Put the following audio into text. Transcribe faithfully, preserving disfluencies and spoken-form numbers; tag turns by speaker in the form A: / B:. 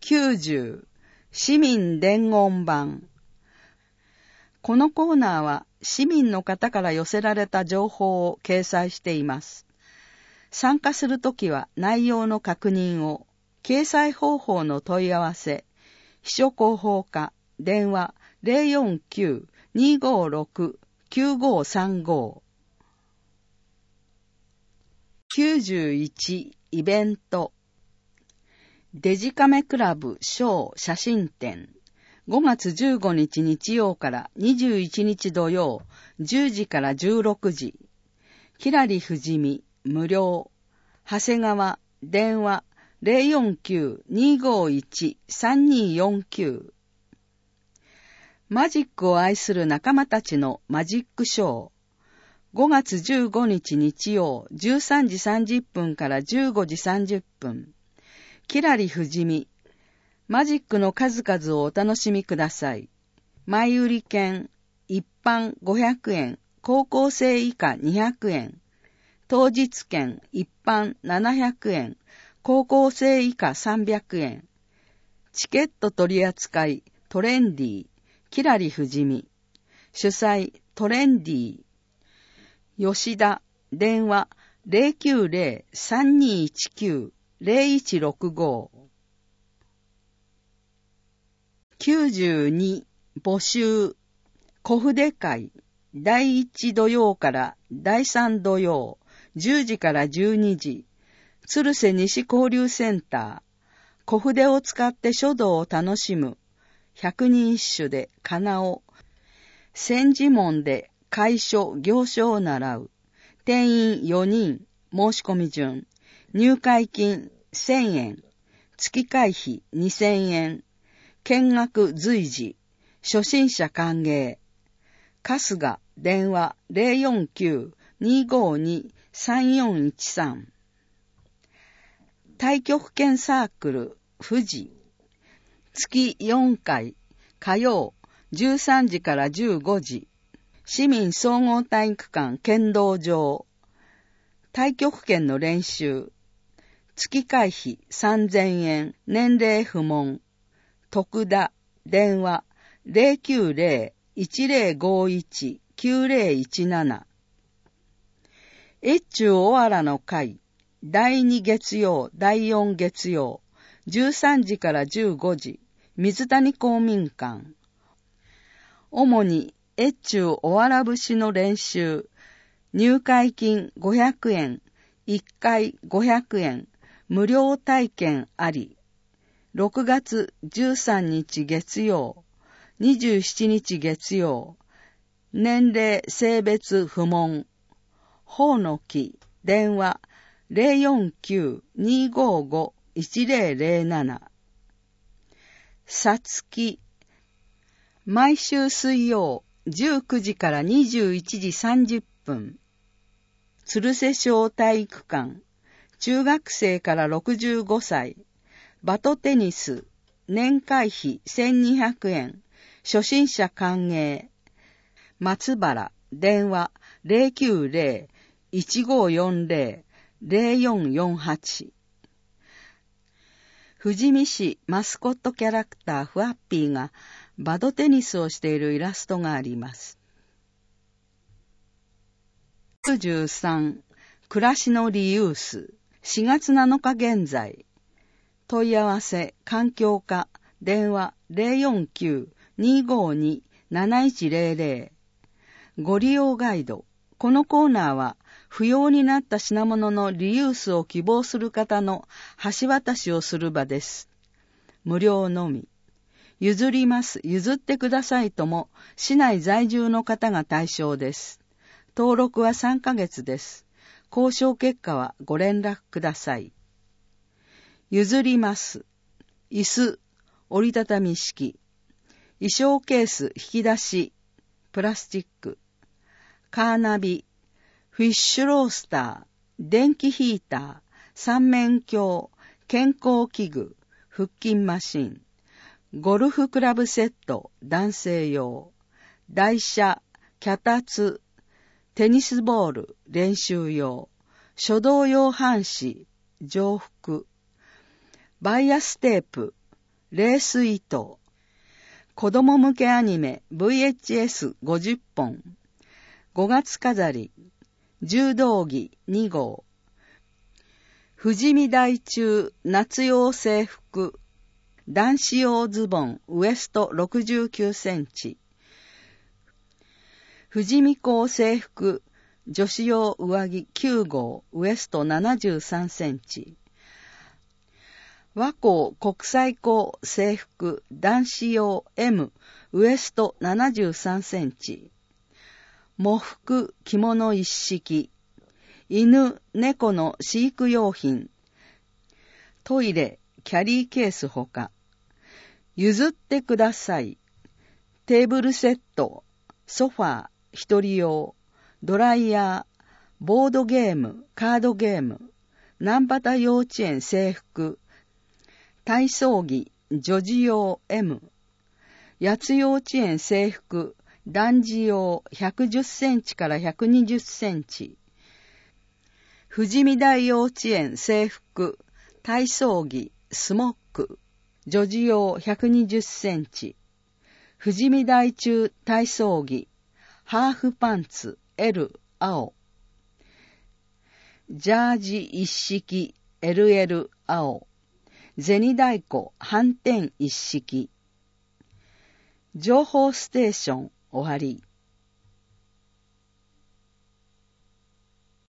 A: きゅうじゅう市民伝言板。このコーナーは市民の方から寄せられた情報を掲載しています。参加するときは内容の確認を、掲載方法の問い合わせ、秘書広報課、電話 ゼロよんきゅう にーごーろく きゅうごーさんご。きゅうじゅういちイベント。デジカメクラブ小写真展。ごがつじゅうごにち日曜からにじゅういちにち土曜、じゅうじからじゅうろくじ。きらりふじみ、無料。長谷川、電話 ゼロよんきゅう にーごーいち さんにーよんきゅう。マジックを愛する仲間たちのマジックショー。ごがつじゅうごにち日曜、じゅうさんじさんじゅっぷんからじゅうごじさんじゅっぷん。きらりふじみ。マジックの数々をお楽しみください。前売り券、一般ごひゃくえん、高校生以下にひゃくえん。当日券、一般ななひゃくえん、高校生以下さんびゃくえん。チケット取り扱い、トレンディ、きらりふじみ。主催、トレンディ。吉田、電話 ゼロきゅうゼロ さんにーいちきゅう ゼロいちろくご。きゅうじゅうに募集。小筆会。だいいち土曜からだいさん土曜、じゅうじからじゅうにじ。鶴瀬西交流センター。小筆を使って書道を楽しむ。百人一首でかなお。千字文で楷書行書を習う。定員よにん。申し込み順。入会金せんえん。月会費にせんえん。見学随時。初心者歓迎。春日、電話 ゼロよんきゅう にーごーに さんよんいちさん。太極拳サークル、富士。月よんかい、火曜、じゅうさんじからじゅうごじ。市民総合体育館剣道場。太極拳の練習。月会費さんぜんえん、年齢不問。徳田、電話 ゼロきゅうゼロ いちゼロごいち きゅうゼロいちなな。越中おわらの会。だいに月曜、だいよん月曜、じゅうさんじからじゅうごじ。水谷公民館。主に越中おわら節の練習。入会金ごひゃくえん、いっかいごひゃくえん、無料体験あり。ろくがつじゅうさんにち月曜、にじゅうしちにち月曜、年齢性別不問。ほうの木、電話 ゼロよんきゅう にーごーご いちゼロゼロなな。さつき。毎週水曜、じゅうくじからにじゅういちじさんじゅっぷん。鶴瀬小体育館。中学生からろくじゅうごさい。バトテニス。年会費せんにひゃくえん。初心者歓迎。松原。電話 ゼロきゅうゼロ いちごーよんゼロ ゼロよんよんはち。富士見市マスコットキャラクターフワッピーがバドテニスをしているイラストがあります。きゅうじゅうさん暮らしのリユース。しがつなのか現在。問い合わせ環境課電話 ゼロよんきゅう にーごーに なないちゼロゼロ。ご利用ガイド。このコーナーは不要になった品物のリユースを希望する方の橋渡しをする場です。無料のみ。譲ります、譲ってくださいとも市内在住の方が対象です。登録はさんかげつです。交渉結果はご連絡ください。譲ります。椅子、折りたたみ式。衣装ケース引き出し、プラスチック。カーナビ、フィッシュロースター、電気ヒーター、三面鏡、健康器具、腹筋マシン。ゴルフクラブセット、男性用。台車、脚立、テニスボール、練習用。書道用半紙、上服。バイアステープ、 レース糸。子供向けアニメ ブイエイチエスごじゅっぽん。ごがつ飾り。柔道着にごう。富士見台中夏用制服。男子用ズボンウエストろくじゅうきゅうセンチ。富士見校制服女子用上着きゅうごうウエストななじゅうさんセンチ。和光国際校制服男子用 エム ウエストななじゅうさんセンチ。喪服着物一式。犬猫の飼育用品。トイレキャリーケースほか。譲ってください。テーブルセット、ソファー、一人用、ドライヤー、ボードゲーム、カードゲーム、南畑幼稚園制服、体操着、女児用 エム、八津幼稚園制服、男児用ひゃくじゅっセンチからひゃくにじゅっセンチ、富士見台幼稚園制服、体操着、スモック、女児用ひゃくにじゅっセンチ、富士見台中体操着、ハーフパンツ、L、青、ジャージ一式、エルエル、青、銭太鼓、反転一式。情報ステーション、終わり。